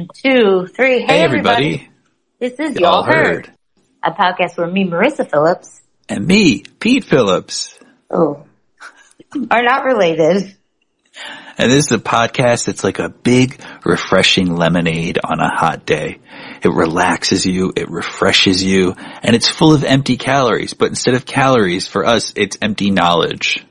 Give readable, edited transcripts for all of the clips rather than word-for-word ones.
One, two, three. Hey, everybody. This is Y'all Heard, a podcast where me, Marissa Phillips, and me, Pete Phillips, are not related. And this is a podcast that's like a big, refreshing lemonade on a hot day. It relaxes you, it refreshes you, and it's full of empty calories. But instead of calories, for us, it's empty knowledge.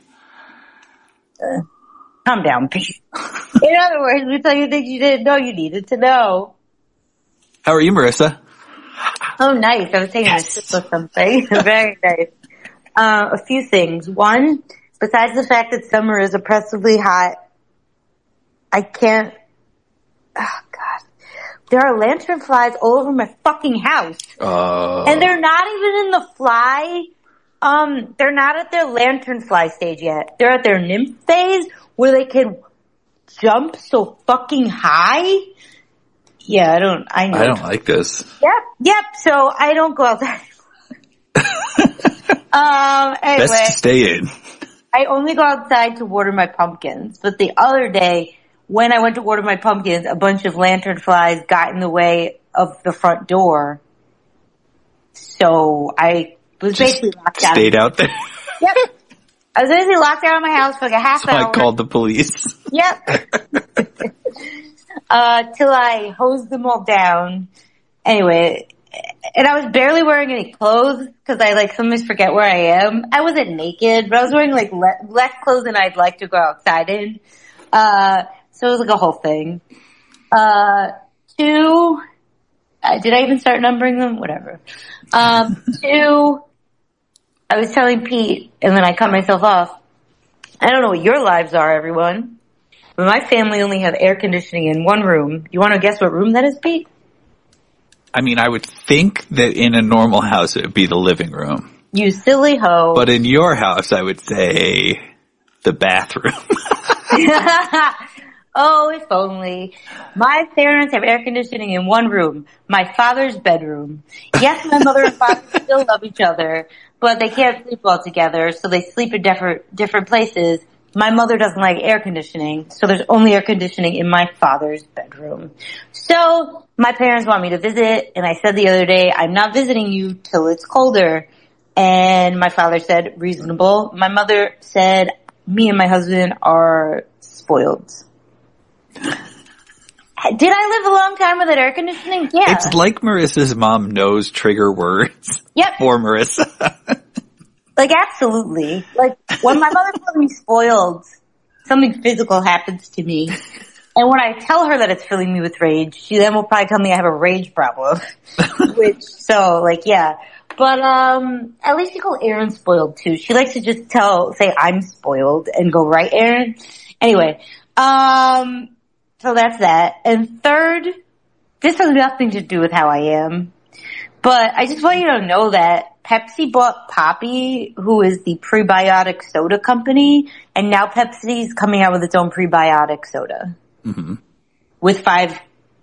Calm down, Pete. In other words, we tell you things you didn't know you needed to know. How are you, Marissa? Oh, nice. I was taking a sip of something. Very nice. A few things. One, besides the fact that summer is oppressively hot, I can't, oh God. There are lantern flies all over my fucking house. And they're not even in the fly. They're not at their lantern fly stage yet. They're at their nymph phase where they can jump so fucking high. Yeah, I know. I don't like this. Yep. So I don't go outside. Anyway. Best to stay in. I only go outside to water my pumpkins. But the other day, when I went to water my pumpkins, a bunch of lantern flies got in the way of the front door. So I was basically locked out. Stayed out there? Yep. I was basically locked out of my house for like a half hour. So I called the police. Yep. Till I hosed them all down. Anyway, and I was barely wearing any clothes because I sometimes forget where I am. I wasn't naked, but I was wearing less clothes than I'd like to go outside in. So it was like a whole thing. Two, did I even start numbering them? Whatever. Two, I was telling Pete, and then I cut myself off. I don't know what your lives are, everyone, but my family only have air conditioning in one room. You want to guess what room that is, Pete? I mean, I would think that in a normal house it would be the living room. You silly hoe. But in your house, I would say the bathroom. Oh, if only. My parents have air conditioning in one room, my father's bedroom. Yes, my mother and father still love each other, but they can't sleep well together, so they sleep in different places. My mother doesn't like air conditioning, so there's only air conditioning in my father's bedroom. So, my parents want me to visit, and I said the other day, I'm not visiting you till it's colder. And my father said, reasonable. My mother said, me and my husband are spoiled. Did I live a long time without air conditioning? Yeah. It's like Marissa's mom knows trigger words. Yep. For Marissa. Absolutely. When my mother calls me spoiled, something physical happens to me. And when I tell her that it's filling me with rage, she then will probably tell me I have a rage problem. Yeah. But, at least you call Erin spoiled too. She likes to just say I'm spoiled and go, right, Erin? Anyway, so that's that. And third, this has nothing to do with how I am, but I just want you to know that Pepsi bought Poppi, who is the prebiotic soda company, and now Pepsi's coming out with its own prebiotic soda. Mm-hmm. With 5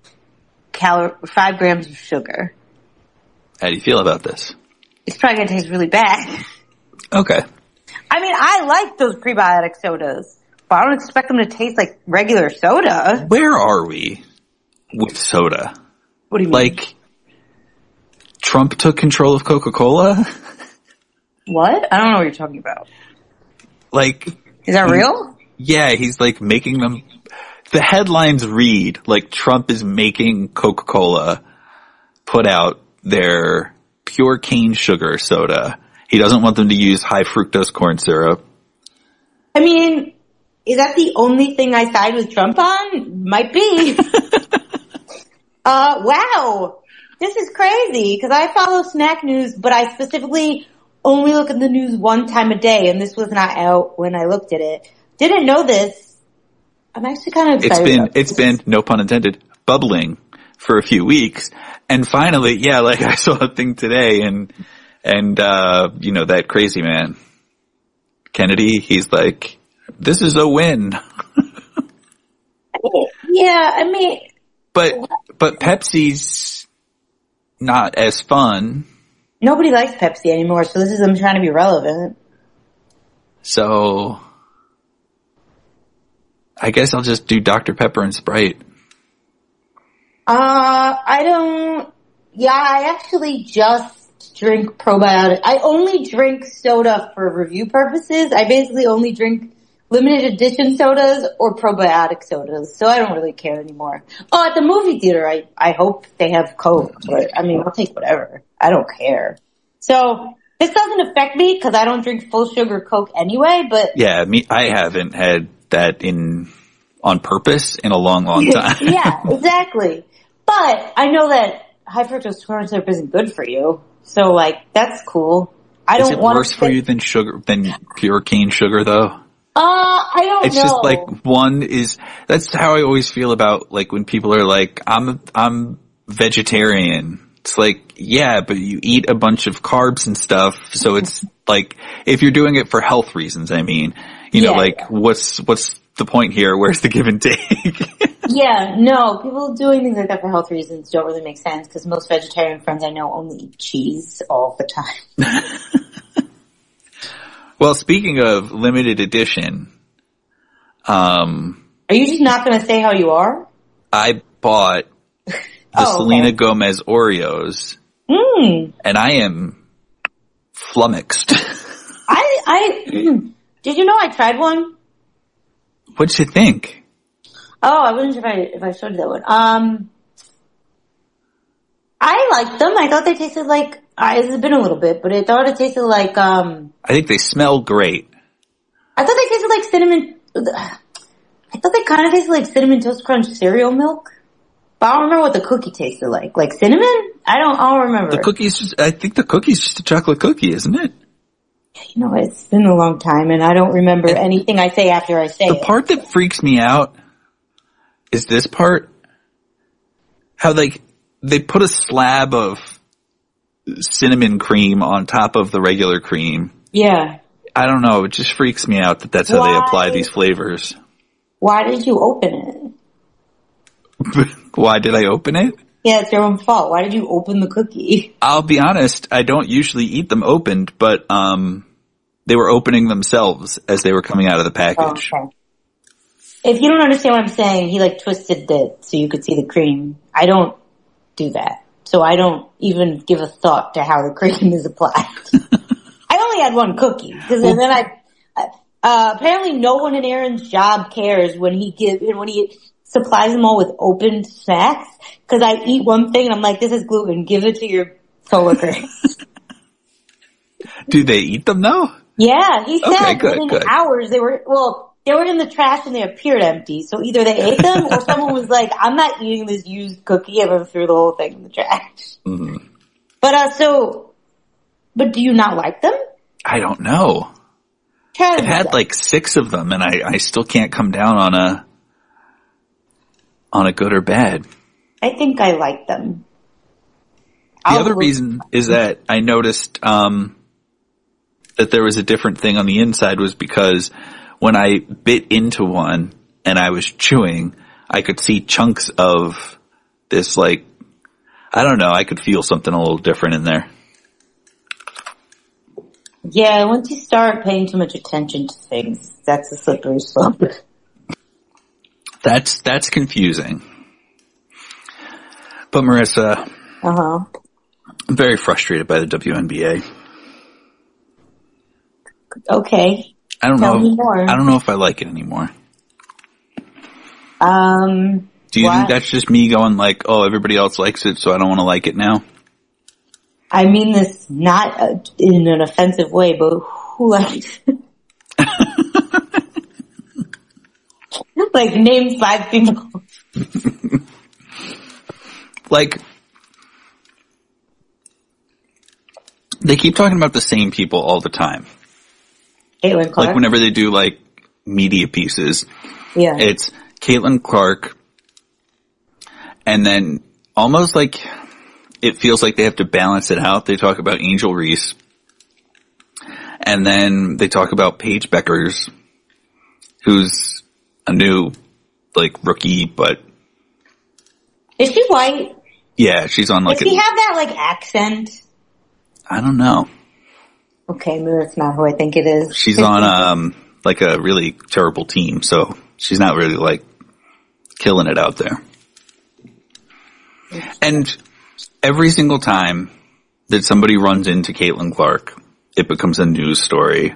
grams of sugar. How do you feel about this? It's probably going to taste really bad. Okay. I mean, I like those prebiotic sodas, but I don't expect them to taste like regular soda. Where are we with soda? What do you mean? Trump took control of Coca-Cola? What? I don't know what you're talking about. Is that real? Yeah, he's making them. The headlines read Trump is making Coca-Cola put out their pure cane sugar soda. He doesn't want them to use high fructose corn syrup. I mean, is that the only thing I side with Trump on? Might be. Wow. This is crazy because I follow snack news, but I specifically only look at the news one time a day, and this was not out when I looked at it. Didn't know this. I'm actually kind of excited. It's been, no pun intended, bubbling for a few weeks. And finally, I saw a thing today and that crazy man, Kennedy, he's like, this is a win. Yeah, I mean. But Pepsi's not as fun. Nobody likes Pepsi anymore, so this is them trying to be relevant. So, I guess I'll just do Dr. Pepper and Sprite. I actually just drink probiotic. I only drink soda for review purposes. I basically only drink limited edition sodas or probiotic sodas, so I don't really care anymore. Oh, at the movie theater, I hope they have Coke, but I mean, I'll take whatever. I don't care. So, this doesn't affect me because I don't drink full sugar Coke anyway, but... Yeah, I haven't had that on purpose in a long, long time. Yeah, exactly. But I know that high fructose corn syrup isn't good for you, so like, that's cool. Is it worse for you than pure cane sugar though? I don't know. It's just like that's how I always feel about like when people are like, I'm vegetarian. It's like, yeah, but you eat a bunch of carbs and stuff, so it's like, if you're doing it for health reasons, I mean, what's the point here? Where's the give and take? Yeah, no, people doing things like that for health reasons don't really make sense because most vegetarian friends I know only eat cheese all the time. Well, speaking of limited edition, are you just not going to say how you are? I bought the Selena Gomez Oreos, and I am flummoxed. Did you know I tried one? What'd you think? Oh, I wasn't sure if I showed you that one. I liked them. I thought they tasted like, it's been a little bit, but I thought it tasted like, I think they smell great. I thought they tasted like cinnamon, I thought they kind of tasted like Cinnamon Toast Crunch cereal milk. But I don't remember what the cookie tasted like. Like cinnamon? I don't remember. I think the cookie's just a chocolate cookie, isn't it? You know, it's been a long time and I don't remember anything I say after I say it. The part that freaks me out is this part. How they put a slab of cinnamon cream on top of the regular cream. Yeah. I don't know. It just freaks me out that that's how they apply these flavors. Why did you open it? Why did I open it? Yeah, it's your own fault. Why did you open the cookie? I'll be honest, I don't usually eat them opened, but they were opening themselves as they were coming out of the package. Oh, okay. If you don't understand what I'm saying, he twisted it so you could see the cream. I don't do that. So I don't even give a thought to how the cream is applied. I only had one cookie because then apparently no one in Aaron's job cares when he supplies them all with open snacks because I eat one thing and I'm like, this is gluten. Give it to your coworker. Do they eat them though? Yeah, he said within hours they were in the trash and they appeared empty. So either they ate them or someone was like, I'm not eating this used cookie and then threw the whole thing in the trash. Mm-hmm. But do you not like them? I don't know. I've had 6 of them and I still can't come down on a good or bad. I think I like them. The other reason is that I noticed, that there was a different thing on the inside was because when I bit into one and I was chewing, I could see chunks of this I don't know, I could feel something a little different in there. Yeah, once you start paying too much attention to things, that's a slippery slope. That's confusing. But Marissa, I'm very frustrated by the WNBA. Okay. Tell me more. I don't know if I like it anymore. Do you think that's just me going everybody else likes it, so I don't want to like it now? I mean this not in an offensive way, but who likes it? Name 5 people. They keep talking about the same people all the time. Caitlin Clark? Whenever they do media pieces. Yeah. It's Caitlin Clark, and then almost it feels like they have to balance it out. They talk about Angel Reese, and then they talk about Paige Beckers, who's a new, rookie, but... Is she white? Yeah, she's on Does she have that, accent? I don't know. Okay, maybe that's not who I think it is. She's on, a really terrible team, so she's not really, killing it out there. And every single time that somebody runs into Caitlin Clark, it becomes a news story.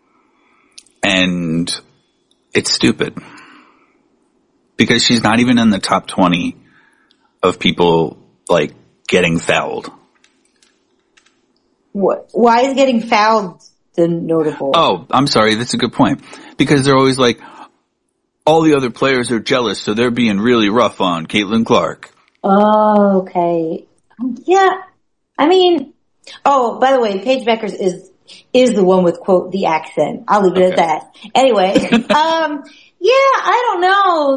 And it's stupid. Because she's not even in the top 20 of people, like, getting fouled. What? Why is getting fouled the notable? Oh, I'm sorry. That's a good point. Because they're always like, all the other players are jealous, so they're being really rough on Caitlin Clark. Oh, okay. Yeah. I mean, oh, by the way, Paige Beckers is the one with, quote, the accent. I'll leave it at that. Anyway, yeah, I don't know.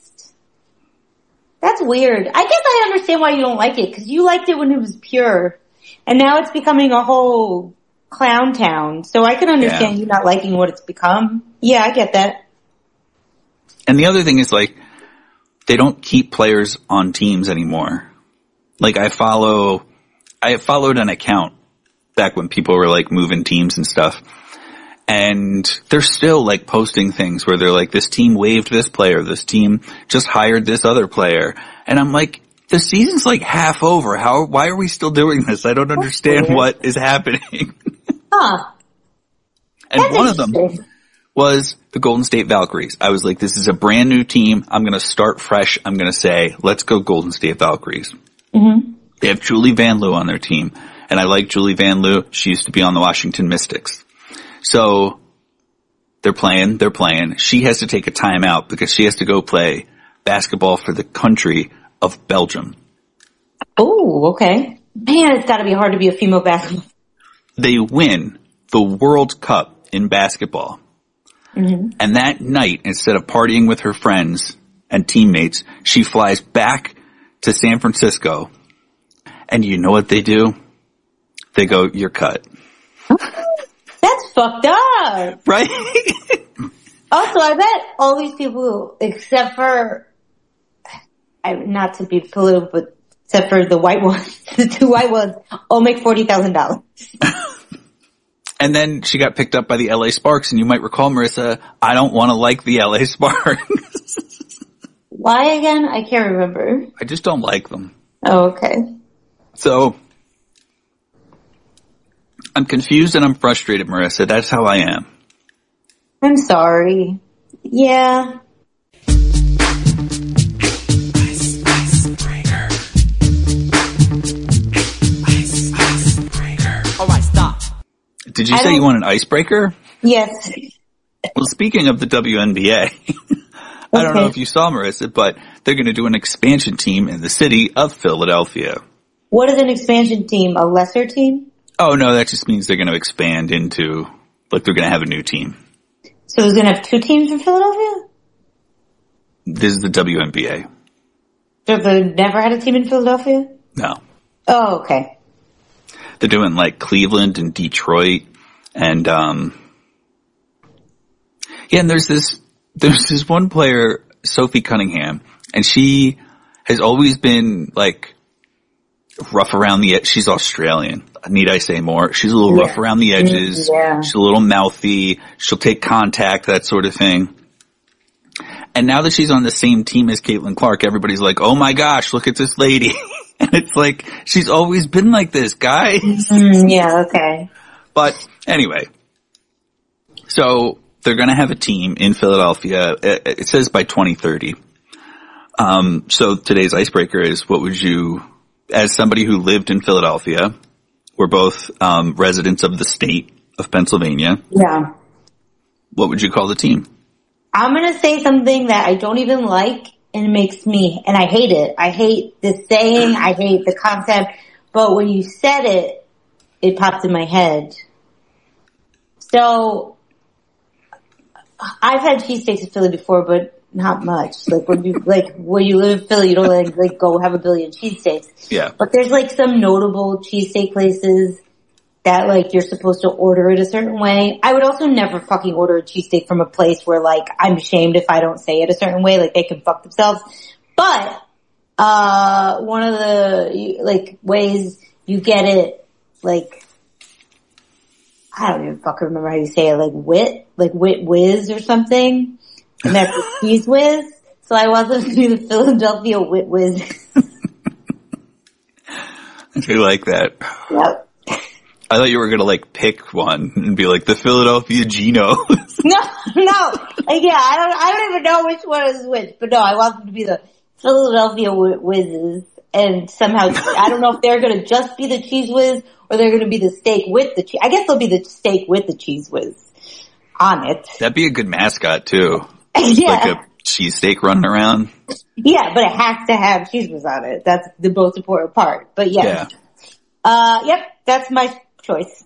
That's weird. I guess I understand why you don't like it, because you liked it when it was pure. And now it's becoming a whole clown town. So I can understand you not liking what it's become. Yeah, I get that. And the other thing is, like, they don't keep players on teams anymore. Like, I followed an account back when people were, like, moving teams and stuff. And they're still, like, posting things where they're like, this team waived this player, this team just hired this other player. And I'm like, the season's like half over. Why are we still doing this? I don't understand what is happening. Huh. And one of them was the Golden State Valkyries. I was like, this is a brand new team. I'm going to start fresh. I'm going to say, let's go Golden State Valkyries. Mm-hmm. They have Julie Van Loo on their team. And I like Julie Van Loo. She used to be on the Washington Mystics. So they're playing. She has to take a timeout because she has to go play basketball for the country of Belgium. Oh, okay. Man, it's got to be hard to be a female basketball. They win the World Cup in basketball. Mm-hmm. And that night, instead of partying with her friends and teammates, she flies back to San Francisco. And you know what they do? They go, you're cut. That's fucked up. Right? Also, I bet all these people, except for, not to be political, but except for the white ones, the two white ones, all make $40,000. And then she got picked up by the LA Sparks, and you might recall, Marissa, I don't want to like the LA Sparks. Why again? I can't remember. I just don't like them. Oh, okay. So, I'm confused and I'm frustrated, Marissa. That's how I am. I'm sorry. Yeah. Did you say you want an icebreaker? Yes. Well, speaking of the WNBA, I don't know if you saw, Marissa, but they're going to do an expansion team in the city of Philadelphia. What is an expansion team? A lesser team? Oh, no, that just means they're going to expand into, like, they're going to have a new team. So it's going to have two teams in Philadelphia? This is the WNBA. So they've never had a team in Philadelphia? No. Oh, okay. They're doing, like, Cleveland and Detroit, and, and there's this one player, Sophie Cunningham, and she has always been, like, rough around the edge. She's Australian. Need I say more? She's a little rough around the edges. Yeah. She's a little mouthy. She'll take contact, that sort of thing. And now that she's on the same team as Caitlin Clark, everybody's like, oh my gosh, look at this lady. And it's like, she's always been like this, guys. Yeah, okay. But anyway, so they're going to have a team in Philadelphia. It says by 2030. So today's icebreaker is, what would you, as somebody who lived in Philadelphia, we're both residents of the state of Pennsylvania. Yeah. What would you call the team? I'm going to say something that I don't even like, and it makes me, and I hate it. I hate the saying, I hate the concept, but when you said it, it popped in my head. So, I've had cheesesteaks in Philly before, but not much. Like when you live in Philly, you don't like go have a billion cheesesteaks. Yeah. But there's like some notable cheesesteak places that like you're supposed to order it a certain way. I would also never fucking order a cheesesteak from a place where like I'm ashamed if I don't say it a certain way, like they can fuck themselves. But, one of the, like, ways you get it, like, I don't even fucking remember how you say it, like wit whiz or something. And that's the cheese whiz. So I wasn't to do the Philadelphia wit whiz. I like that. Yep. I thought you were gonna like pick one and be like the Philadelphia Geno. No. Like, yeah, I don't even know which one is which, but no, I want them to be the Philadelphia Whizzes, and somehow, I don't know if they're gonna just be the Cheese Whiz, or they're gonna be the steak with the cheese. I guess they'll be the steak with the Cheese Whiz on it. That'd be a good mascot too. Yeah. Like a cheesesteak running around. Yeah, but it has to have Cheese Whiz on it. That's the most important part. But yeah. Yep, that's my choice.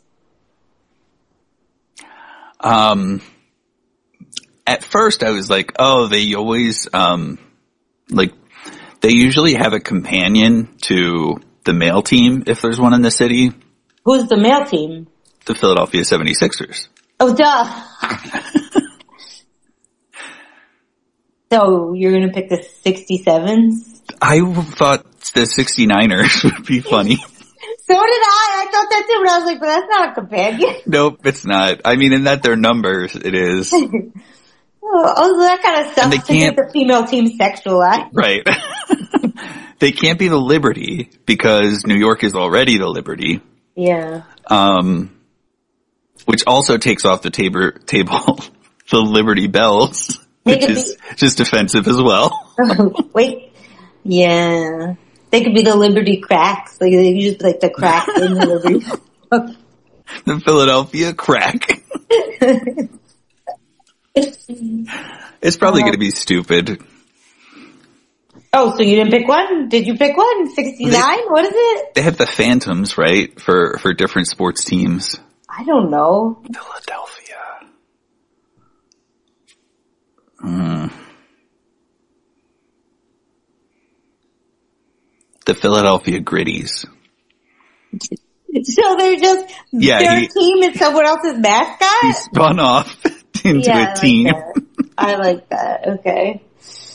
At first I was like, oh, they always, like, they usually have a companion to the male team if there's one in the city. Who's the male team? The Philadelphia 76ers. Oh, duh. So you're gonna pick the 67s? I thought the 69ers would be funny. So did I. I thought that too, but I was like, but that's not a companion. Nope, it's not. I mean, in that they're numbers, it is. Oh, that kind of stuff And they to get the female team sexualized. Right. They can't be the Liberty because New York is already the Liberty. Yeah. Which also takes off the table the Liberty Bells, which is just offensive as well. Wait. Yeah. They could be the Liberty Cracks. Like, they could just be like the cracks in the Liberty. The Philadelphia Crack. It's probably going to be stupid. Oh, so you didn't pick one? Did you pick one? 69? What is it? They have the Phantoms, right? For different sports teams. I don't know. Philadelphia. The Philadelphia Gritties. So they're just their team and someone else's mascot? He spun off into a team. I like that. Okay.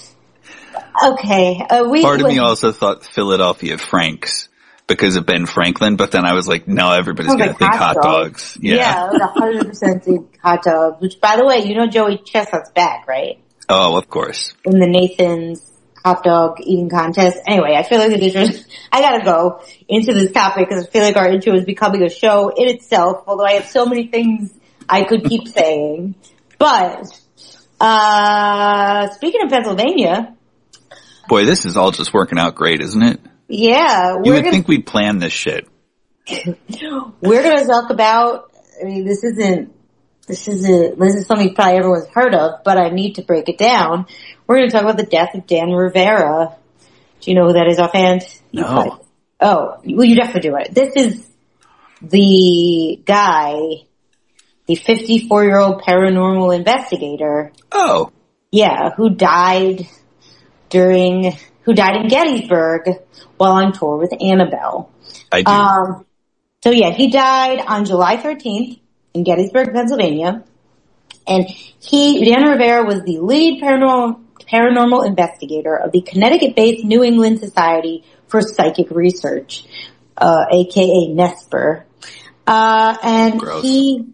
Okay. Part of me also thought Philadelphia Franks because of Ben Franklin, but then I was like, no, everybody's going to think hot dogs. Yeah, I would 100% think hot dogs. Which, by the way, you know Joey Chestnut's back, right? Oh, of course. In the Nathan's hot dog eating contest. Anyway, I feel like I gotta go into this topic because I feel like our intro is becoming a show in itself, although I have so many things I could keep saying. But, speaking of Pennsylvania. Boy, this is all just working out great, isn't it? Yeah. You would think we'd plan this shit. We're gonna talk about, I mean, this is something probably everyone's heard of, but I need to break it down. We're going to talk about the death of Dan Rivera. Do you know who that is offhand? No. Oh, well, you definitely do it. This is the guy, the 54-year-old paranormal investigator. Oh. Yeah, who died in Gettysburg while on tour with Annabelle. I do. So yeah, he died on July 13th. In Gettysburg, Pennsylvania, and Dan Rivera was the lead paranormal investigator of the Connecticut-based New England Society for Psychic Research, aka NESPR. And gross. on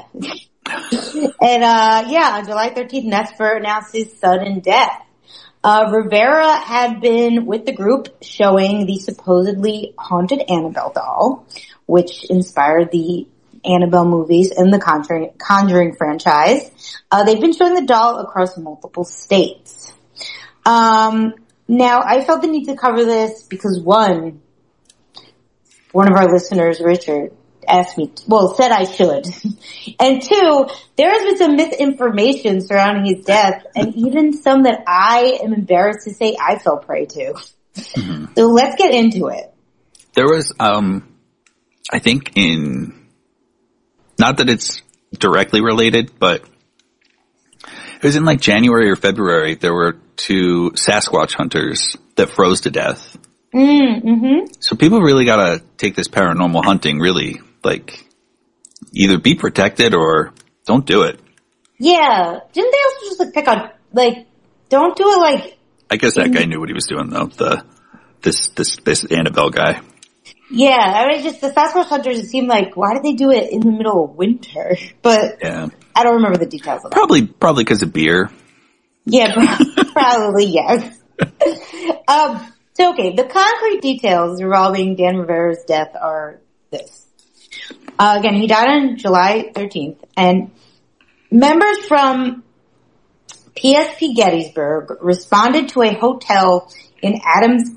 July 13th, NESPR announced his sudden death. Rivera had been with the group showing the supposedly haunted Annabelle doll, which inspired the Annabelle movies and the Conjuring franchise. They've been showing the doll across multiple states. Now, I felt the need to cover this because one of our listeners, Richard, said I should. And two, there has been some misinformation surrounding his death and even some that I am embarrassed to say I fell prey to. Mm-hmm. So let's get into it. There was, I think not that it's directly related, but it was in like January or February, there were 2 Sasquatch hunters that froze to death. Mm-hmm. So people really gotta take this paranormal hunting really, like, either be protected or don't do it. Yeah. Didn't they also just pick on, don't do it I guess that guy knew what he was doing though, this Annabelle guy. Yeah, I mean, just the Sasquatch hunters, it seemed like, why did they do it in the middle of winter? But yeah. I don't remember the details of that. Probably because of beer. Yeah, probably, yes. So, okay, the concrete details involving Dan Rivera's death are this. Again, he died on July 13th, and members from PSP Gettysburg responded to a hotel in Adams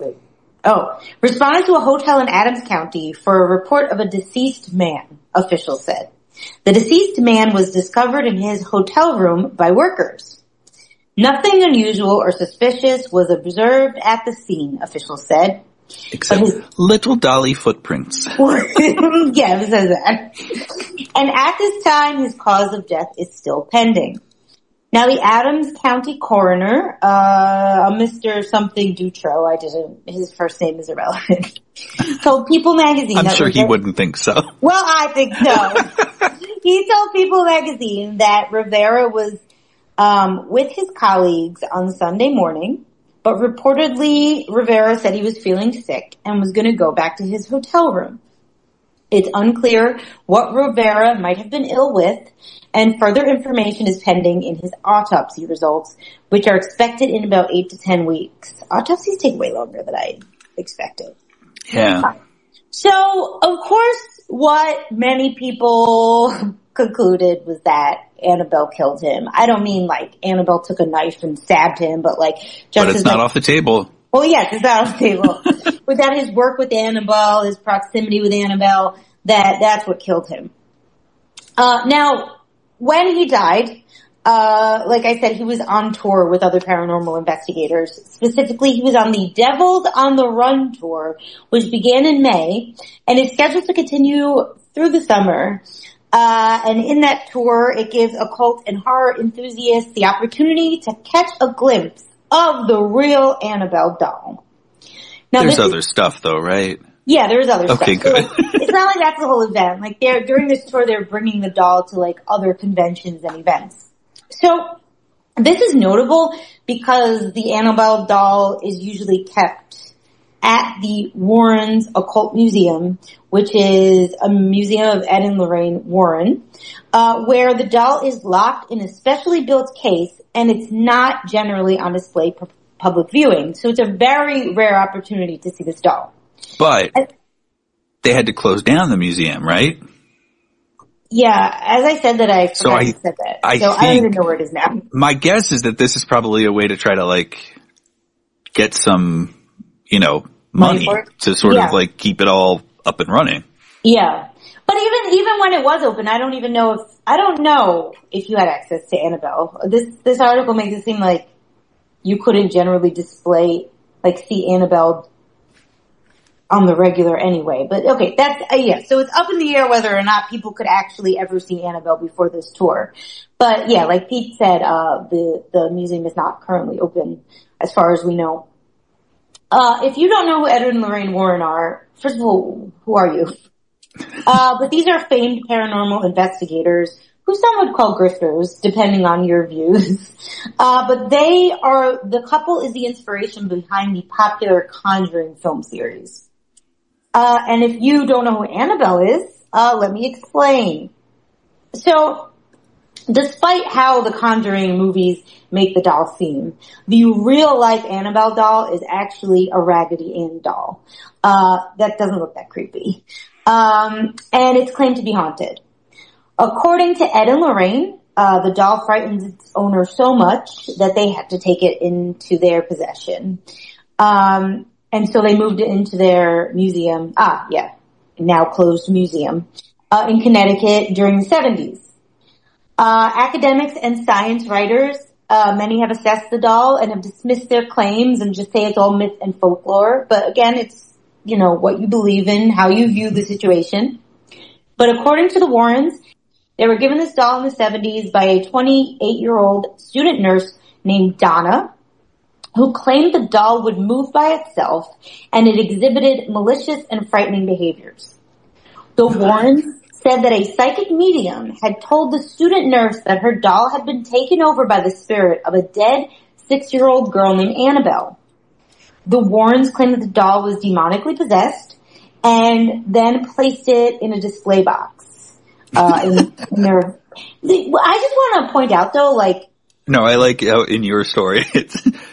County for a report of a deceased man, officials said. The deceased man was discovered in his hotel room by workers. Nothing unusual or suspicious was observed at the scene, officials said. Except little dolly footprints. Yeah, it says that. And at this time, his cause of death is still pending. Now, the Adams County coroner, Mr. something Dutro, his first name is irrelevant, told People magazine. I'm sure he wouldn't think so. Well, I think so. He told People magazine that Rivera was with his colleagues on Sunday morning, but reportedly Rivera said he was feeling sick and was going to go back to his hotel room. It's unclear what Rivera might have been ill with, and further information is pending in his autopsy results, which are expected in about 8 to 10 weeks. Autopsies take way longer than I expected. Yeah. So, of course, what many people concluded was that Annabelle killed him. I don't mean like Annabelle took a knife and stabbed him, but like just But it's not off the table. Well, yes, it's not off the table. Without his work with Annabelle, his proximity with Annabelle, that's what killed him. Now, when he died, like I said, he was on tour with other paranormal investigators. Specifically, he was on the Devils on the Run tour, which began in May, and is scheduled to continue through the summer. And in that tour, it gives occult and horror enthusiasts the opportunity to catch a glimpse of the real Annabelle doll. Now, there's other stuff though, right? Yeah, there's other stuff. Okay, good. So, it's not like that's the whole event. Like during this tour, they're bringing the doll to like other conventions and events. So this is notable because the Annabelle doll is usually kept at the Warrens Occult Museum, which is a museum of Ed and Lorraine Warren, where the doll is locked in a specially built case, and it's not generally on display for public viewing. So it's a very rare opportunity to see this doll. But they had to close down the museum, right? Yeah, as I said that, I forgot to said that. I don't even know where it is now. My guess is that this is probably a way to try to like get some, money to sort of like keep it all up and running. Yeah. But even when it was open, I don't know if you had access to Annabelle. This article makes it seem like you couldn't generally see Annabelle on the regular anyway. But okay, so it's up in the air whether or not people could actually ever see Annabelle before this tour. But yeah, like Pete said, the museum is not currently open as far as we know. If you don't know who Ed and Lorraine Warren are, first of all, who are you? But these are famed paranormal investigators who some would call grifters, depending on your views. But the couple is the inspiration behind the popular Conjuring film series. And if you don't know who Annabelle is, let me explain. So, despite how the Conjuring movies make the doll seem, the real-life Annabelle doll is actually a Raggedy Ann doll. That doesn't look that creepy. And it's claimed to be haunted. According to Ed and Lorraine, the doll frightens its owner so much that they had to take it into their possession. And so they moved it into their museum, now closed museum, in Connecticut during the 70s. Academics and science writers, many have assessed the doll and have dismissed their claims and just say it's all myth and folklore. But again, it's, what you believe in, how you view the situation. But according to the Warrens, they were given this doll in the 70s by a 28-year-old student nurse named Donna, who claimed the doll would move by itself and it exhibited malicious and frightening behaviors. The Warrens said that a psychic medium had told the student nurse that her doll had been taken over by the spirit of a dead 6-year-old girl named Annabelle. The Warrens claimed that the doll was demonically possessed and then placed it in a display box. I just want to point out though, No, I like how in your story,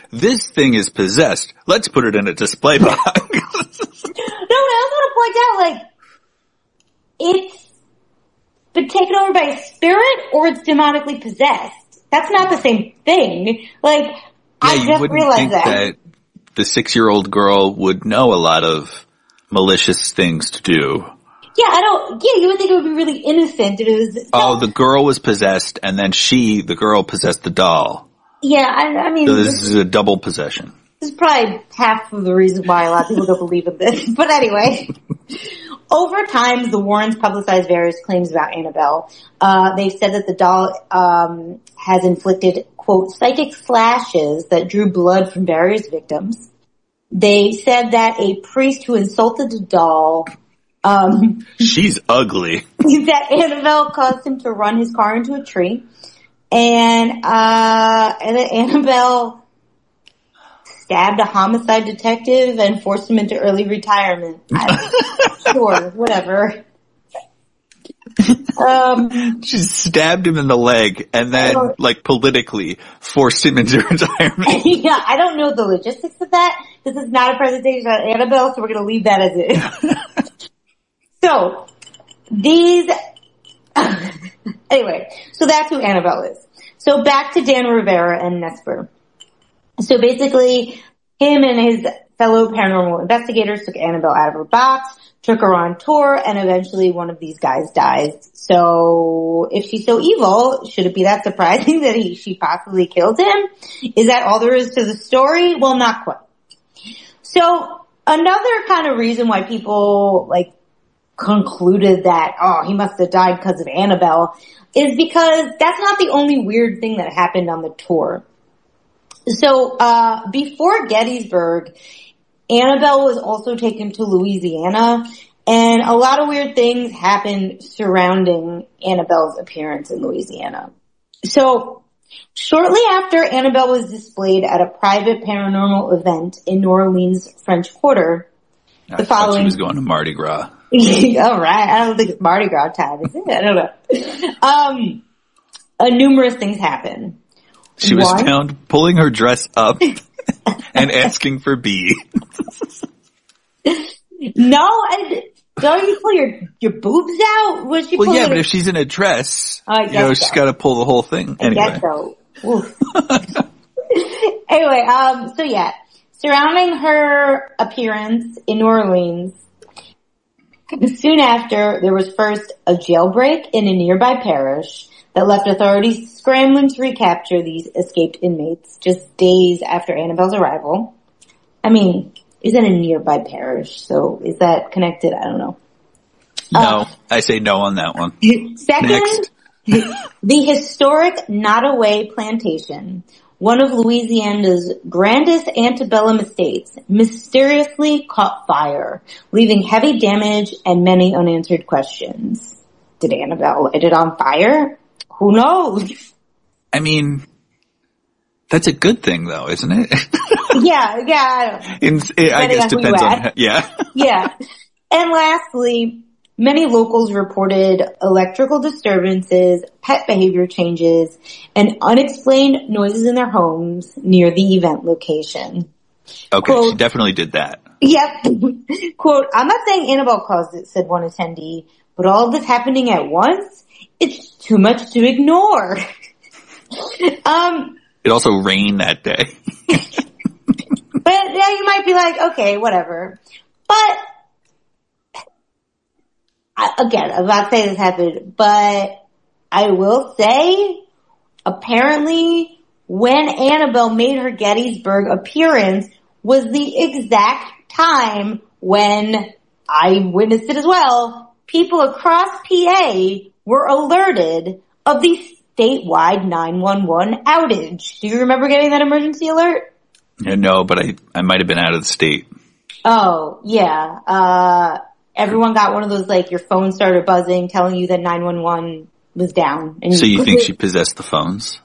this thing is possessed. Let's put it in a display box. No, I also want to point out, like, it's been taken over by a spirit or it's demonically possessed. That's not the same thing. Like, I just realized that the 6-year-old girl would know a lot of malicious things to do. Yeah, you would think it would be really innocent if it was... Oh, the girl was possessed, and then the girl possessed the doll. Yeah, I mean... So this is a double possession. This is probably half of the reason why a lot of people don't believe in this. But anyway, over time, the Warrens publicized various claims about Annabelle. They've said that the doll has inflicted, quote, psychic slashes that drew blood from various victims. They said that a priest who insulted the doll... she's ugly. That Annabelle caused him to run his car into a tree. And that Annabelle stabbed a homicide detective and forced him into early retirement. Sure, whatever. She stabbed him in the leg and then, like, politically forced him into retirement. Yeah, I don't know the logistics of that. This is not a presentation on Annabelle, so we're going to leave that as it is. So, anyway, so that's who Annabelle is. So back to Dan Rivera and Nesper. So basically, him and his fellow paranormal investigators took Annabelle out of her box, took her on tour, and eventually one of these guys dies. So if she's so evil, should it be that surprising that she possibly killed him? Is that all there is to the story? Well, not quite. So another kind of reason why people, like, concluded that, he must have died because of Annabelle is because that's not the only weird thing that happened on the tour. So, before Gettysburg, Annabelle was also taken to Louisiana, and a lot of weird things happened surrounding Annabelle's appearance in Louisiana. So, shortly after Annabelle was displayed at a private paranormal event in New Orleans, French Quarter, I thought she was going to Mardi Gras. All right. I don't think it's Mardi Gras time, is it? I don't know. Numerous things happen. She was found pulling her dress up and asking for B. No, don't you pull your boobs out? Was she but if she's in a dress, she's got to pull the whole thing. Anyway. I guess so. Anyway, so yeah, surrounding her appearance in New Orleans, soon after, there was first a jailbreak in a nearby parish that left authorities scrambling to recapture these escaped inmates just days after Annabelle's arrival. I mean, it's in a nearby parish, so is that connected? I don't know. No, I say no on that one. Second, the historic Nottoway Plantation, one of Louisiana's grandest antebellum estates, mysteriously caught fire, leaving heavy damage and many unanswered questions. Did Annabelle light it on fire? Who knows? I mean, that's a good thing though, isn't it? Yeah, I don't know. I guess depends on, yeah. Yeah. And lastly, many locals reported electrical disturbances, pet behavior changes, and unexplained noises in their homes near the event location. Okay, Quote, she definitely did that. Yep. Quote, I'm not saying Annabelle caused it, said one attendee, but all of this happening at once? It's too much to ignore. It also rained that day. But yeah, you might be like, okay, whatever. But again, I'm not saying this happened, but I will say, apparently, when Annabelle made her Gettysburg appearance was the exact time when I witnessed it as well. People across PA were alerted of the statewide 911 outage. Do you remember getting that emergency alert? Yeah, no, but I might have been out of the state. Oh, yeah. Everyone got one of those, like, your phone started buzzing telling you that 911 was down. And so you think she possessed the phones?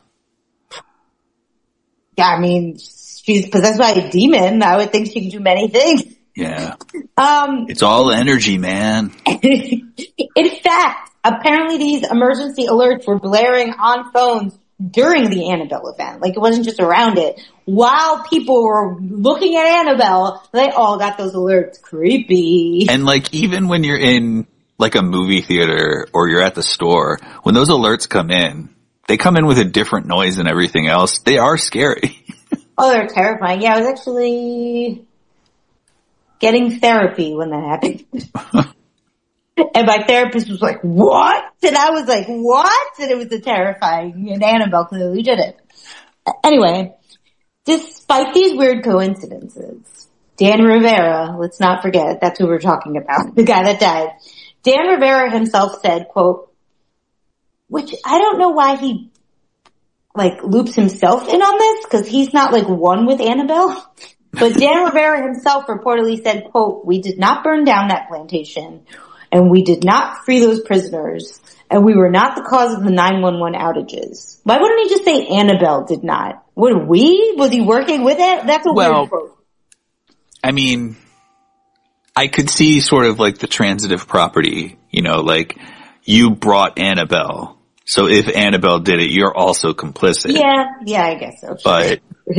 Yeah, I mean, she's possessed by a demon. I would think she can do many things. Yeah. It's all energy, man. In fact, apparently these emergency alerts were blaring on phones during the Annabelle event. Like, it wasn't just around it. While people were looking at Annabelle, they all got those alerts. Creepy. And like, even when you're in like a movie theater or you're at the store, when those alerts come in, they come in with a different noise than everything else. They are scary. Oh, they're terrifying. Yeah, I was actually getting therapy when that happened. And my therapist was like, what? And I was like, what? And it was a terrifying, and Annabelle clearly did it. Anyway, despite these weird coincidences, Dan Rivera, let's not forget, that's who we're talking about, the guy that died. Dan Rivera himself said, quote, which I don't know why he like loops himself in on this, because he's not like one with Annabelle. But Dan Rivera himself reportedly said, quote, we did not burn down that plantation, and we did not free those prisoners, and we were not the cause of the 911 outages. Why wouldn't he just say Annabelle did not? Would we? Was he working with it? That's a weird quote. I mean, I could see sort of like the transitive property, you know, like you brought Annabelle. So if Annabelle did it, you're also complicit. Yeah, I guess so. But,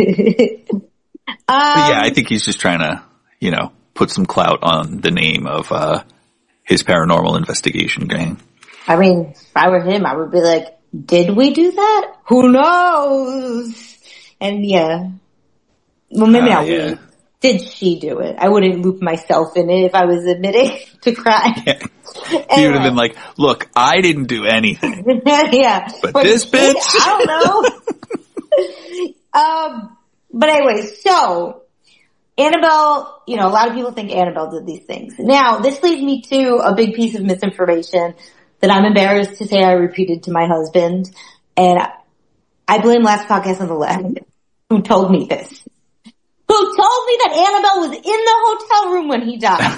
but yeah, I think he's just trying to, you know, put some clout on the name of, his paranormal investigation gang. I mean, if I were him, I would be like, did we do that? Who knows? And yeah. Well, maybe not we. Did she do it? I wouldn't loop myself in it if I was admitting to crime. Yeah. Anyway. He would have been like, look, I didn't do anything. Yeah. But this bitch. I don't know. But anyway, so Annabelle, you know, a lot of people think Annabelle did these things. Now, this leads me to a big piece of misinformation that I'm embarrassed to say I repeated to my husband. And I blame Last Podcast on the Left, who told me this. Who told me that Annabelle was in the hotel room when he died.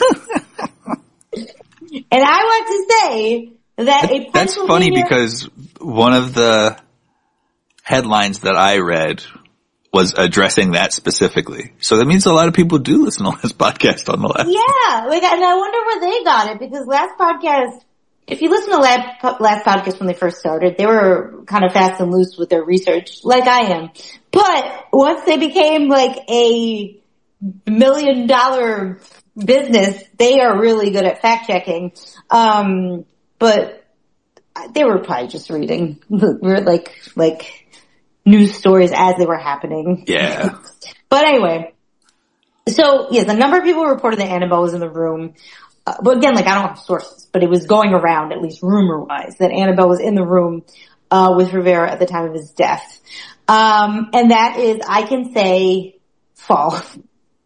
And I want to say that that's funny because one of the headlines that I read was addressing that specifically. So that means a lot of people do listen to Last Podcast on the Left. Yeah, like, and I wonder where they got it, because Last Podcast, if you listen to Last Podcast when they first started, they were kind of fast and loose with their research, like I am. But once they became like a $1 million business, they are really good at fact checking. But they were probably just reading like news stories as they were happening. Yeah. But anyway, so yes, a number of people reported that Annabelle was in the room. But again, like, I don't have sources, but it was going around, at least rumor-wise, that Annabelle was in the room with Rivera at the time of his death. And that is, I can say, false.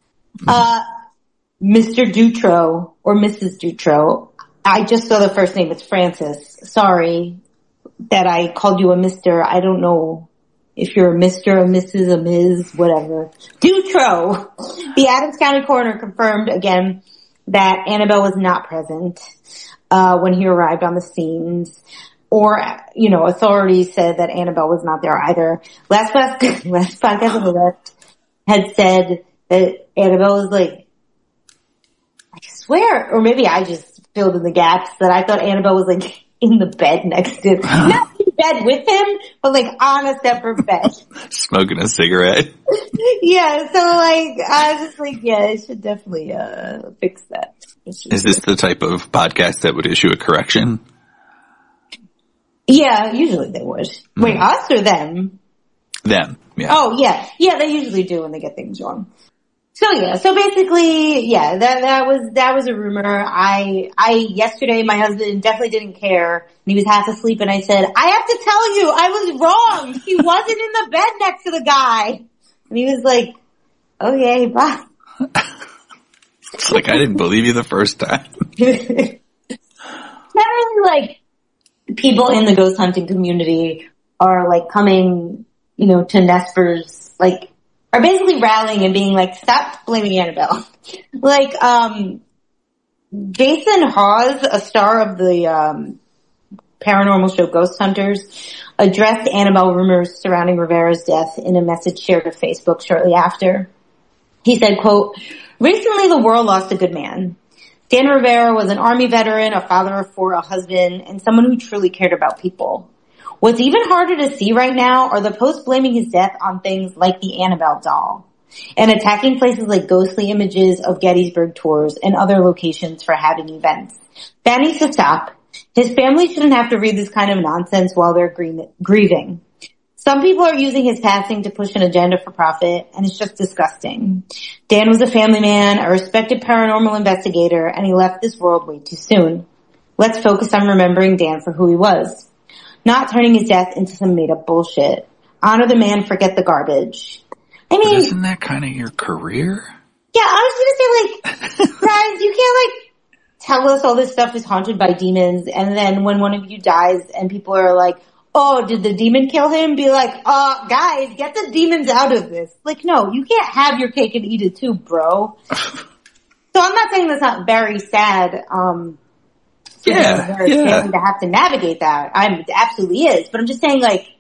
Mr. Dutro, or Mrs. Dutro, I just saw the first name, it's Francis. Sorry that I called you a Mr. I don't know if you're a Mr., a Mrs., a Ms., whatever. Dutro! The Adams County coroner confirmed again that Annabelle was not present when he arrived on the scenes. Or, you know, authorities said that Annabelle was not there either. Last Podcast on the Left had said that Annabelle was like, I swear, or maybe I just filled in the gaps, that I thought Annabelle was like in the bed next to him. Not in bed with him, but like on a separate bed. Smoking a cigarette. Yeah, so like, I was just like, yeah, I should definitely, fix that. Is this the type of podcast that would issue a correction? Yeah, usually they would. Wait, us or them? Them, yeah. Oh, yeah. Yeah, they usually do when they get things wrong. So yeah, so basically, yeah, that was a rumor. Yesterday, my husband definitely didn't care, and he was half asleep, and I said, I have to tell you, I was wrong. He wasn't in the bed next to the guy. And he was like, okay, bye. It's like, I didn't believe you the first time. Generally, like, people in the ghost hunting community are like coming, you know, to Nespers, like, are basically rallying and being like, stop blaming Annabelle. Like, Jason Hawes, a star of the, paranormal show Ghost Hunters, addressed Annabelle rumors surrounding Rivera's death in a message shared to Facebook shortly after. He said, quote, recently the world lost a good man. Dan Rivera was an Army veteran, a father of four, a husband, and someone who truly cared about people. What's even harder to see right now are the posts blaming his death on things like the Annabelle doll and attacking places like ghostly images of Gettysburg tours and other locations for having events. That needs to stop. His family shouldn't have to read this kind of nonsense while they're grieving. Some people are using his passing to push an agenda for profit, and it's just disgusting. Dan was a family man, a respected paranormal investigator, and he left this world way too soon. Let's focus on remembering Dan for who he was, not turning his death into some made-up bullshit. Honor the man, forget the garbage. I mean, but isn't that kind of your career? Yeah, I was gonna say, like, guys, you can't, like, tell us all this stuff is haunted by demons, and then when one of you dies and people are like, oh, did the demon kill him? Be like, guys, get the demons out of this. Like, no, you can't have your cake and eat it too, bro. So I'm not saying that's not very sad, Yeah. To have to navigate that. It absolutely is. But I'm just saying, like,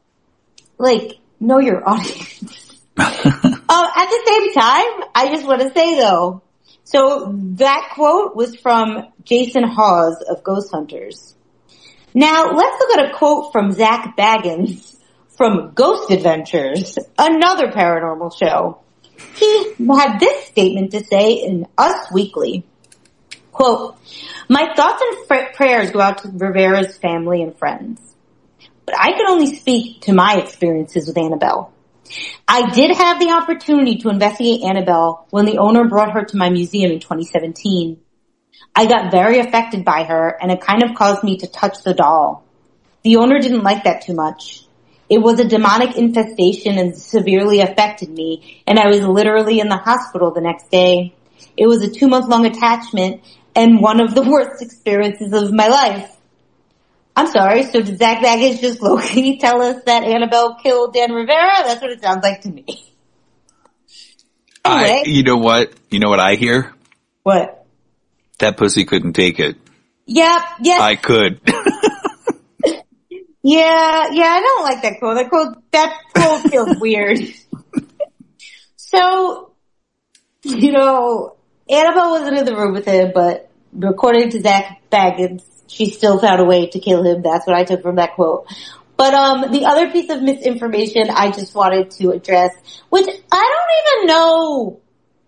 know your audience. At the same time, I just want to say though, so that quote was from Jason Hawes of Ghost Hunters. Now let's look at a quote from Zach Baggins from Ghost Adventures, another paranormal show. He had this statement to say in Us Weekly. Quote, my thoughts and prayers go out to Rivera's family and friends, but I can only speak to my experiences with Annabelle. I did have the opportunity to investigate Annabelle when the owner brought her to my museum in 2017. I got very affected by her, and it kind of caused me to touch the doll. The owner didn't like that too much. It was a demonic infestation and severely affected me, and I was literally in the hospital the next day. It was a 2-month-long attachment and one of the worst experiences of my life. I'm sorry, so did Zach Baggins just low-key tell us that Annabelle killed Dan Rivera? That's what it sounds like to me. Anyway. You know what? You know what I hear? What? That pussy couldn't take it. Yep, yes. I could. Yeah, I don't like that quote. That quote feels weird. So, Annabelle wasn't in the room with him, but according to Zach Baggins, she still found a way to kill him. That's what I took from that quote. But the other piece of misinformation I just wanted to address, which I don't even know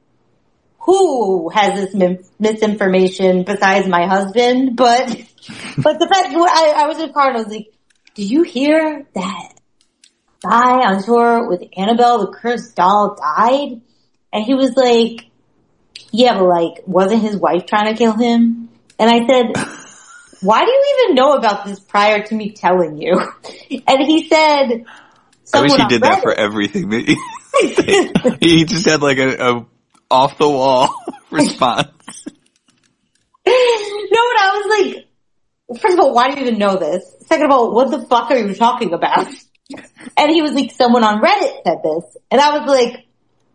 who has this misinformation besides my husband, but the fact I was in the car and I was like, did you hear that guy on tour with Annabelle, the cursed doll, died? And he was like, yeah, but like, wasn't his wife trying to kill him? And I said, why do you even know about this prior to me telling you? And he said, I wish he did that for everything. He just had like a off the wall response. No, but I was like, first of all, why do you even know this? Second of all, what the fuck are you talking about? And he was like, someone on Reddit said this. And I was like,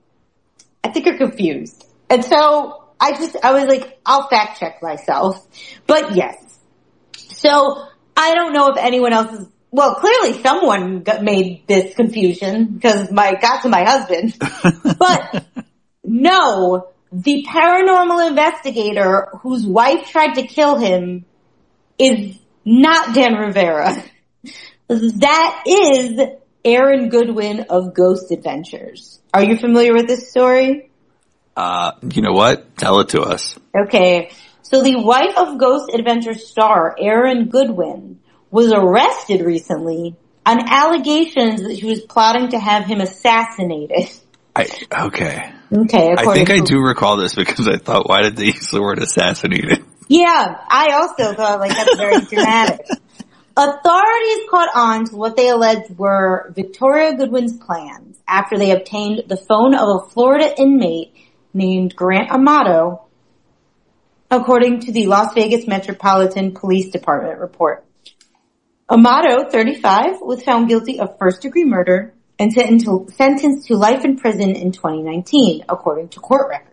I think you're confused. And so I was like, I'll fact check myself. But yes. So I don't know if anyone else is, well, clearly someone made this confusion because got to my husband. But no, the paranormal investigator whose wife tried to kill him is not Dan Rivera. That is Aaron Goodwin of Ghost Adventures. Are you familiar with this story? You know what? Tell it to us. Okay. So the wife of Ghost Adventures star Aaron Goodwin was arrested recently on allegations that she was plotting to have him assassinated. Okay. I think I do recall this because I thought, why did they use the word assassinated? Yeah, I also thought like that's very dramatic. Authorities caught on to what they alleged were Victoria Goodwin's plans after they obtained the phone of a Florida inmate named Grant Amato, according to the Las Vegas Metropolitan Police Department report. Amato, 35, was found guilty of first-degree murder and sentenced to life in prison in 2019, according to court records.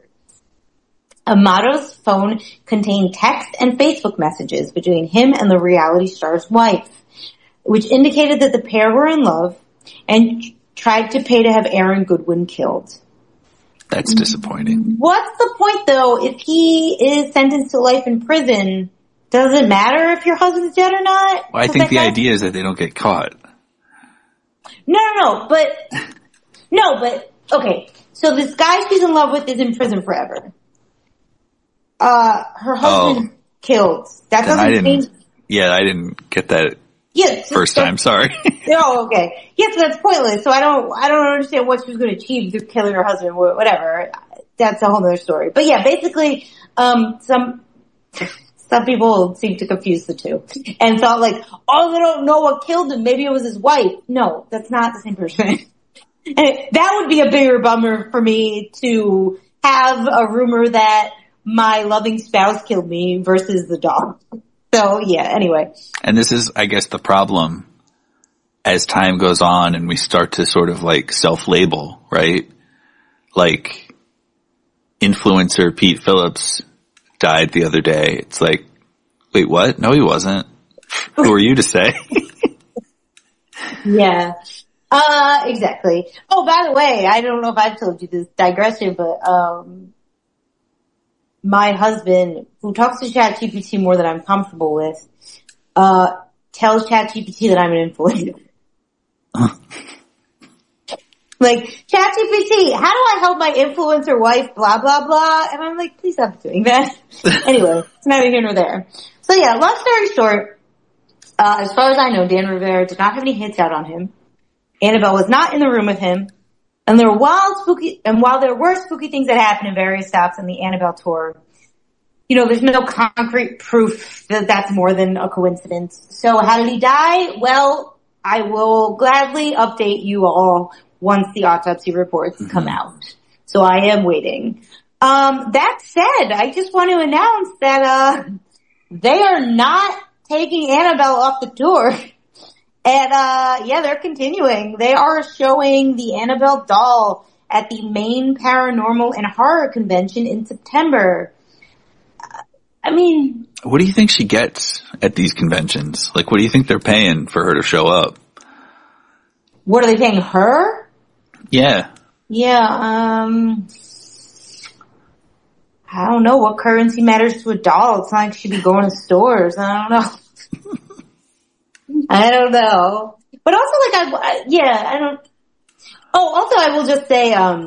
Amato's phone contained text and Facebook messages between him and the reality star's wife, which indicated that the pair were in love and tried to pay to have Aaron Goodwin killed. That's disappointing. What's the point, though, if he is sentenced to life in prison? does it matter if your husband's dead or not? Well, I think the idea is that they don't get caught. No, but, okay. So this guy she's in love with is in prison forever. Her husband killed. That doesn't change. Yeah, I didn't get that first time, sorry. Oh, okay. Yes, that's pointless. So I don't understand what she was going to achieve through killing her husband, whatever. That's a whole other story. But yeah, basically, some people seem to confuse the two and thought like, oh, they don't know what killed him. Maybe it was his wife. No, that's not the same person. And that would be a bigger bummer for me to have a rumor that my loving spouse killed me versus the dog. So yeah, anyway. And this is, I guess, the problem as time goes on and we start to sort of like self-label, right? Like influencer Pete Phillips died the other day. It's like, wait, what? No, he wasn't. Who are you to say? Yeah. Exactly. Oh, by the way, I don't know if I've told you this digression, but, my husband, who talks to ChatGPT more than I'm comfortable with, tells ChatGPT that I'm an influencer. Like, ChatGPT, how do I help my influencer wife, blah, blah, blah? And I'm like, please stop doing that. Anyway, it's neither here nor there. So yeah, long story short, as far as I know, Dan Rivera did not have any hits out on him. Annabelle was not in the room with him. And while there were spooky things that happened in various stops on the Annabelle tour, you know, there's no concrete proof that that's more than a coincidence. So how did he die? Well, I will gladly update you all once the autopsy reports come out. So I am waiting. That said, I just want to announce that, they are not taking Annabelle off the tour. And, yeah, they're continuing. They are showing the Annabelle doll at the Maine Paranormal and Horror Convention in September. I mean... What do you think she gets at these conventions? Like, what do you think they're paying for her to show up? What are they paying her? Yeah. Yeah, I don't know what currency matters to a doll. It's not like she'd be going to stores. I don't know. I don't know. But also, like, also I will just say, I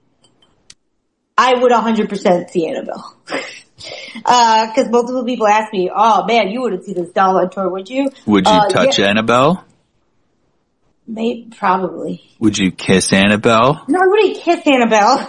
would 100% see Annabelle. Cause multiple people ask me, oh man, you wouldn't see this doll on tour, would you? Would you touch Annabelle? Maybe, probably. Would you kiss Annabelle? No, I wouldn't kiss Annabelle.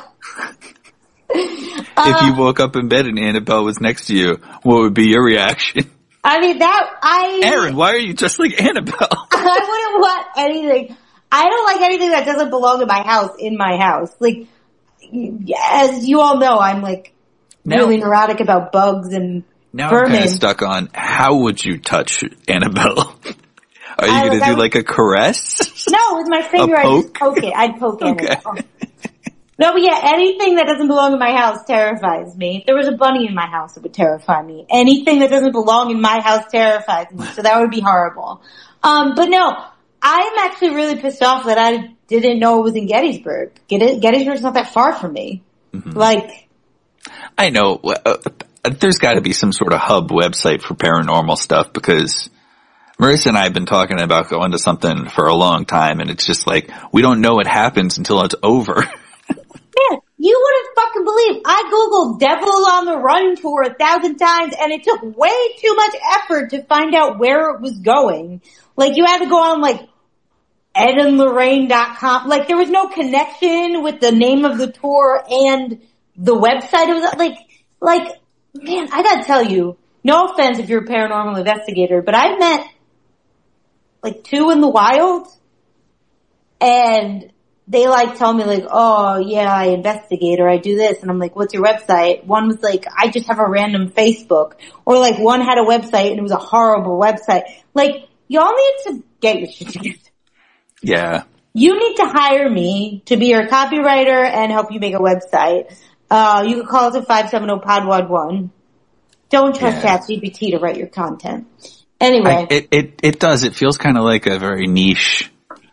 If you woke up in bed and Annabelle was next to you, what would be your reaction? I mean, Aaron, why are you just like Annabelle? I wouldn't want anything. I don't like anything that doesn't belong in my house. Like, as you all know, I'm like really neurotic about bugs and now vermin. I'm kind of stuck on how would you touch Annabelle? Are you going to do like a caress? No, with my finger, I'd just poke it. I'd poke Annabelle. No, but yeah, anything that doesn't belong in my house terrifies me. If there was a bunny in my house, it would terrify me. Anything that doesn't belong in my house terrifies me, so that would be horrible. But no, I'm actually really pissed off that I didn't know it was in Gettysburg. Gettysburg's not that far from me. Mm-hmm. Like, I know. There's got to be some sort of hub website for paranormal stuff because Marissa and I have been talking about going to something for a long time, and it's just like we don't know what happens until it's over. Yeah, you wouldn't fucking believe. I googled Devil on the Run tour 1,000 times, and it took way too much effort to find out where it was going. Like, you had to go on, like, edandlorraine.com. Like, there was no connection with the name of the tour and the website. It was like, man, I gotta tell you, no offense if you're a paranormal investigator, but I've met, like, 2 in the wild, and they like tell me like, oh yeah, I investigate or I do this. And I'm like, what's your website? One was like, I just have a random Facebook. Or like one had a website and it was a horrible website. Like, y'all need to get your shit together. Yeah. You need to hire me to be your copywriter and help you make a website. You can call us at 570-POD-1. Don't trust ChatGPT to write your content. Anyway. It does. It feels kind of like a very niche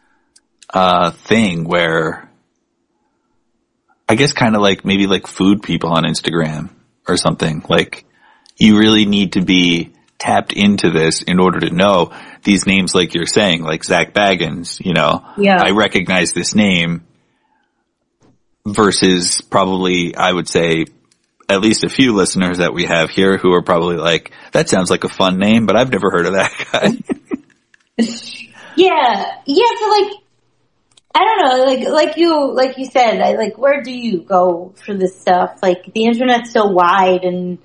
thing where I guess kind of like maybe like food people on Instagram or something. Like you really need to be tapped into this in order to know these names, like you're saying, like Zach Baggins, Yeah. I recognize this name versus probably, I would say, at least a few listeners that we have here who are probably like, that sounds like a fun name, but I've never heard of that guy. Yeah. So like, I don't know, like you said, where do you go for this stuff? Like, the internet's so wide and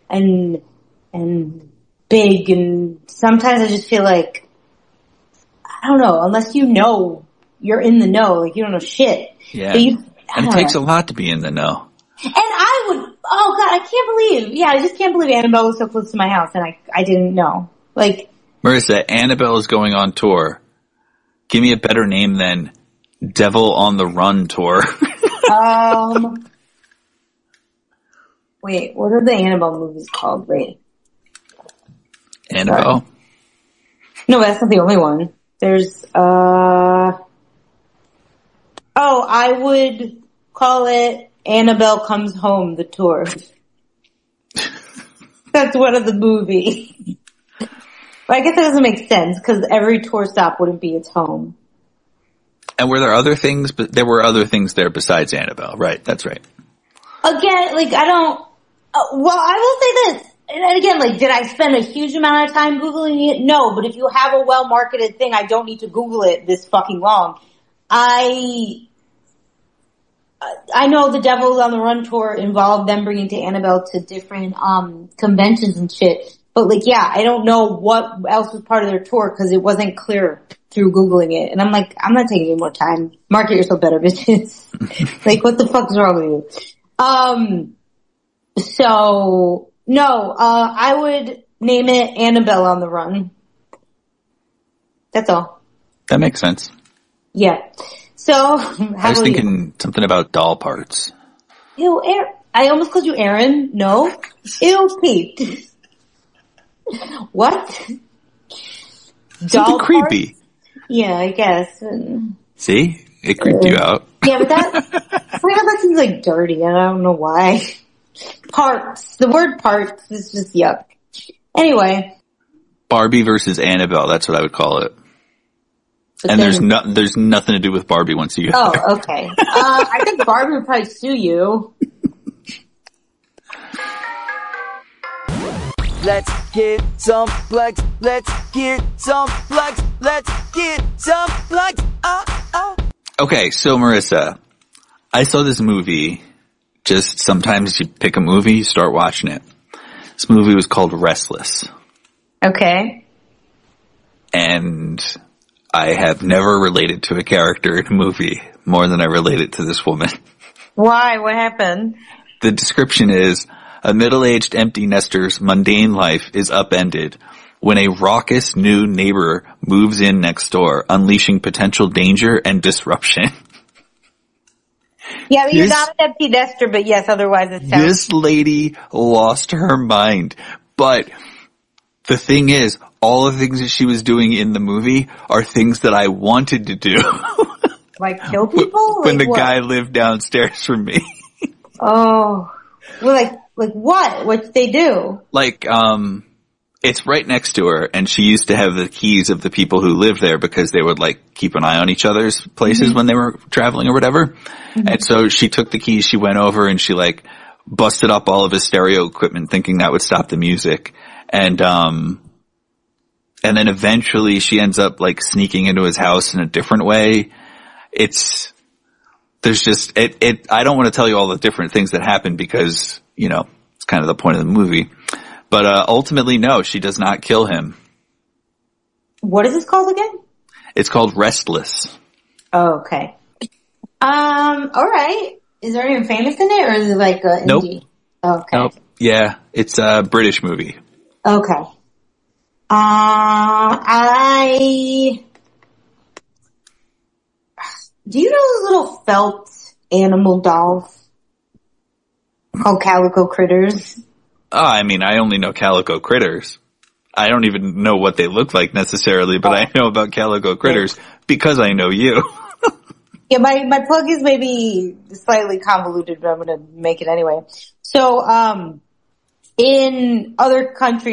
big, and sometimes I just feel like, I don't know, unless you're in the know, like, you don't know shit. Yeah. So and it takes a lot to be in the know. And oh God, I just can't believe Annabelle was so close to my house and I didn't know. Like, Marissa, Annabelle is going on tour. Give me a better name than Devil on the Run tour. Wait, what are the Annabelle movies called? Wait. Annabelle? No, that's not the only one. There's, I would call it Annabelle Comes Home, the tour. That's one of the movies. But I guess that doesn't make sense because every tour stop wouldn't be its home. And were there other things? But there were other things there besides Annabelle, right? That's right. Again, like, I will say this. And again, like, did I spend a huge amount of time Googling it? No, but if you have a well-marketed thing, I don't need to Google it this fucking long. I know the Devils on the Run tour involved them bringing to Annabelle to different, conventions and shit. But like, yeah, I don't know what else was part of their tour because it wasn't clear through Googling it. And I'm like, I'm not taking any more time. Market yourself better, bitches. Like, what the fuck is wrong with you? So, no, I would name it Annabelle on the Run. That's all. That makes sense. Yeah. So, I was thinking something about doll parts. Ew, I almost called you Aaron. No. Ew, Pete. What? Something creepy. Parts? Yeah, I guess. See? It creeped you out. Yeah, but that seems like dirty. I don't know why. Parts. The word parts is just yuck. Anyway. Barbie versus Annabelle. That's what I would call it. And there's nothing to do with Barbie once you get there. Oh, okay. I think Barbie would probably sue you. Let's get some flex. Let's get some flex. Let's get some flex. Okay, so Marissa, I saw this movie. Just sometimes you pick a movie, you start watching it. This movie was called Restless. Okay. And I have never related to a character in a movie more than I related to this woman. Why? What happened? The description is, a middle-aged empty nester's mundane life is upended when a raucous new neighbor moves in next door, unleashing potential danger and disruption. Yeah, I mean, you're not an empty nester, but yes, otherwise it sounds... This lady lost her mind. But the thing is, all the things that she was doing in the movie are things that I wanted to do. Like kill people? When the guy lived downstairs from me. Oh. Well, like what? What did they do? Like, it's right next to her, and she used to have the keys of the people who lived there because they would like keep an eye on each other's places when they were traveling or whatever. Mm-hmm. And so she took the keys, she went over and she like busted up all of his stereo equipment thinking that would stop the music. And then eventually she ends up like sneaking into his house in a different way. I don't want to tell you all the different things that happen because, it's kind of the point of the movie. But, ultimately, no, she does not kill him. What is this called again? It's called Restless. Oh, okay. Alright. Is there anyone famous in it, or is it like a Nope. indie? Okay. Nope. Yeah, it's a British movie. Okay. Do you know those little felt animal dolls called Calico Critters? Oh, I mean, I only know Calico Critters. I don't even know what they look like necessarily, but I know about Calico Critters because I know you. Yeah, my plug is maybe slightly convoluted, but I'm gonna make it anyway. So, in other countries,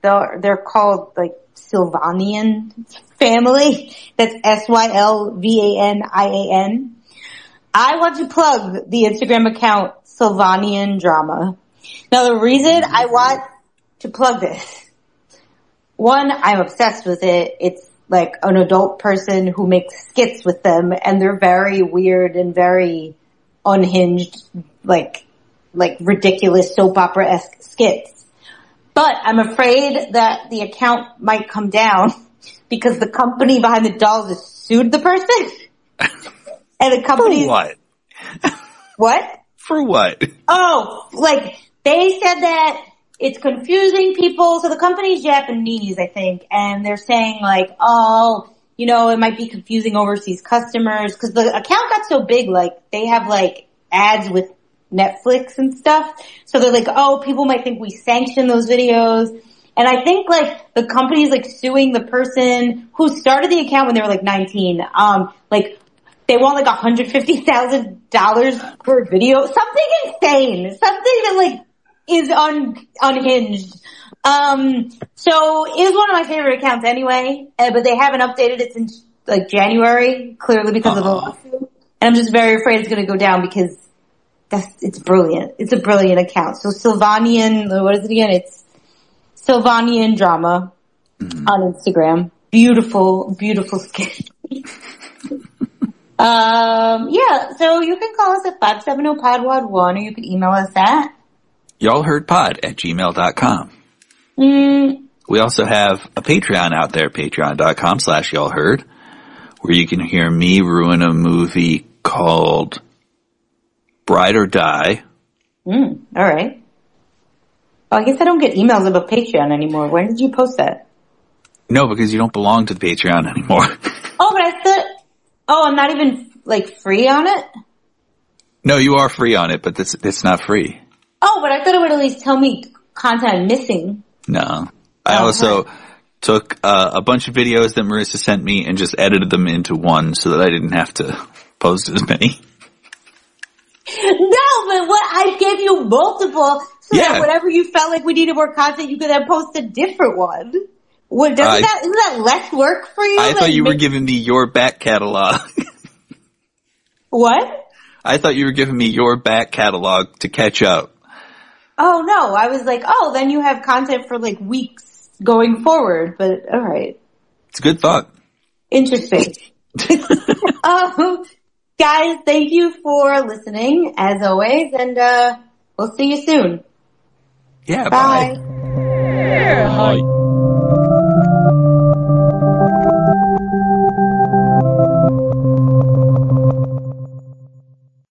they're called like Sylvanian family. That's SYLVANIAN. I want to plug the Instagram account Sylvanian Drama. Now the reason I want to plug this, one, I'm obsessed with it. It's like an adult person who makes skits with them, and they're very weird and very unhinged, like ridiculous soap opera-esque skits. But I'm afraid that the account might come down because the company behind the dolls has sued the person. And the company... For what? What? For what? Oh, like, they said that it's confusing people. So the company's Japanese, I think, and they're saying like, oh, you know, it might be confusing overseas customers, because the account got so big, like, they have like ads with Netflix and stuff. So they're like, oh, people might think we sanction those videos. And I think like the company's like suing the person who started the account when they were like 19. Like they want like $150,000 per video. Something insane. Something that like is unhinged. So it was one of my favorite accounts anyway, but they haven't updated it since like January, clearly because of the lawsuit. And I'm just very afraid it's going to go down because it's brilliant. It's a brilliant account. So Sylvanian, what is it again? It's Sylvanian Drama on Instagram. Beautiful, beautiful skit. Yeah, so you can call us at 570-PODWAD1, or you can email us at y'allheardpod@gmail.com. We also have a Patreon out there, patreon.com/y'allheard, where you can hear me ruin a movie called Bride or Die. All right. Oh, I guess I don't get emails about Patreon anymore. When did you post that? No, because you don't belong to the Patreon anymore. Oh, but I thought, I'm not even like free on it? No, you are free on it, but it's not free. Oh, but I thought it would at least tell me content I'm missing. No. I also took a bunch of videos that Marissa sent me and just edited them into one so that I didn't have to post as many. No, but what I gave you multiple so that whenever you felt like we needed more content, you could then post a different one. What, isn't that less work for you? I thought you were giving me your back catalog. What? I thought you were giving me your back catalog to catch up. Oh no, I was like, then you have content for like weeks going forward, but alright. It's a good thought. Interesting. Guys, thank you for listening, as always, and we'll see you soon. Yeah, bye. Hi.